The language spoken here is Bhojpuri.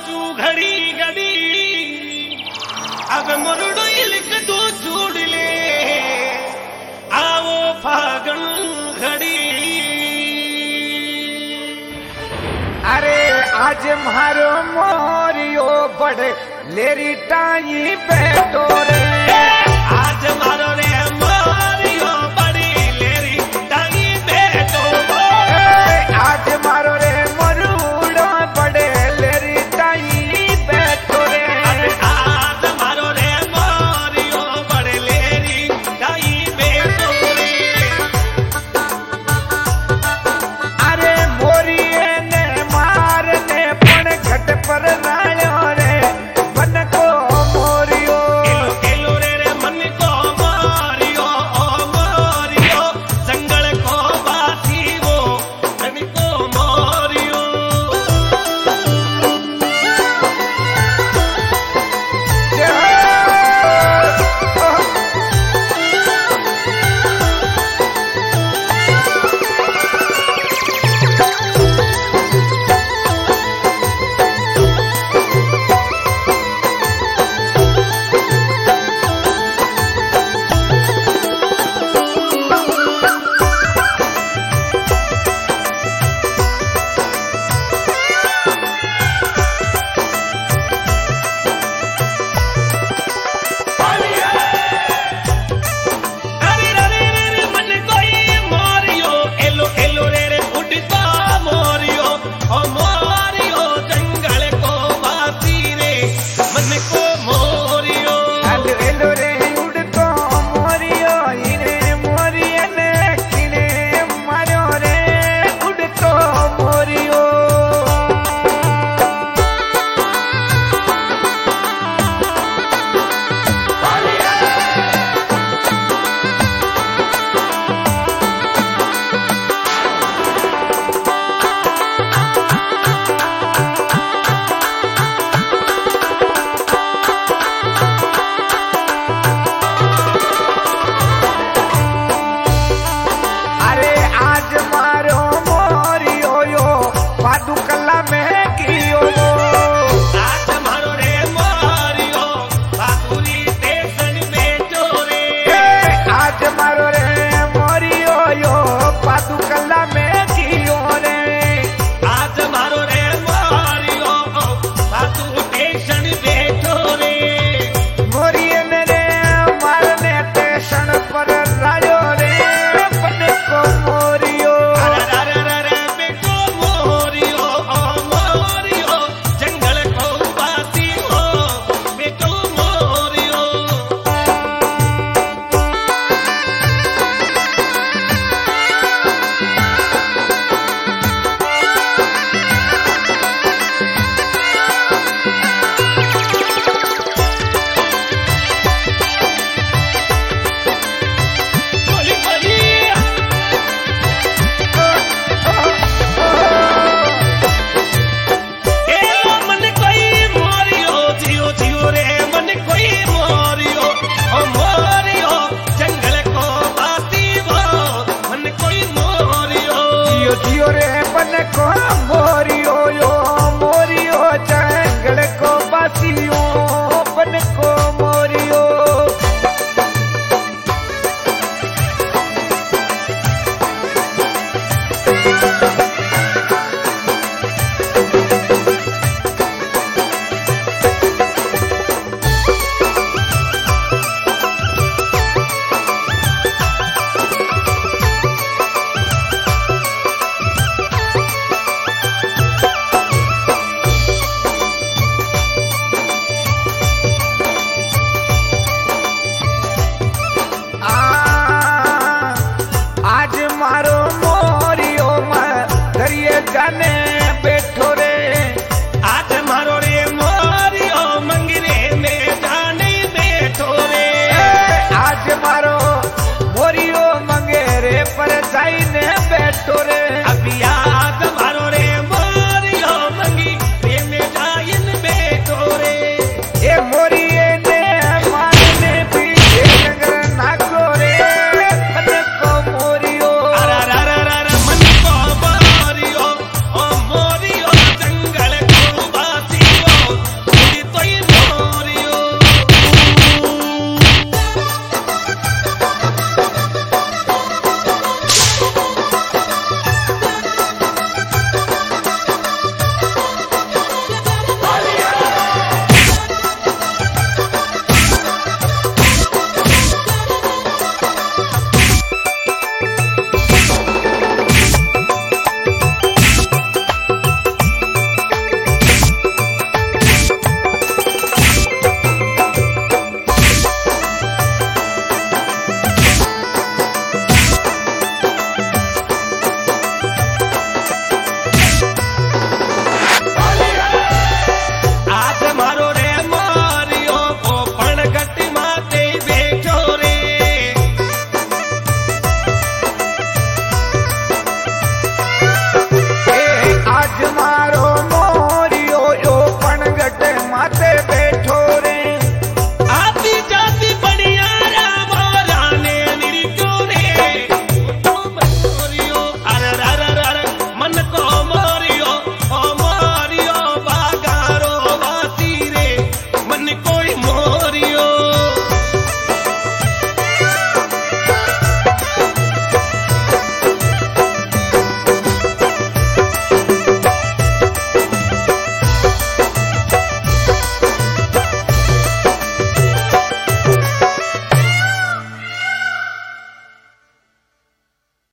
सोचू घड़ी घड़ी अब मुरडो लिख दो जोड़ ले आओ फागण घड़ी। अरे आज मारो मोरियो बड़े लेरी टाई बैठो रे, आज मारो रे मोरियो बड़ी लेरी टाई बैठो, आज मारो रे मरुड़ो बड़े लेरी टाई बैठो रे, आज मारो रे मोरियो बड़े लेरी टाई बैठो रे। अरे मोरिये ने मारने पण घट पर रायो रे मन को मोरियो, एलो रे मन को मोरियो ओ मोरियो जंगल को बासी वो मन को मोरियो। मारो मोरियो मैं दरिए जाने बैठो रे।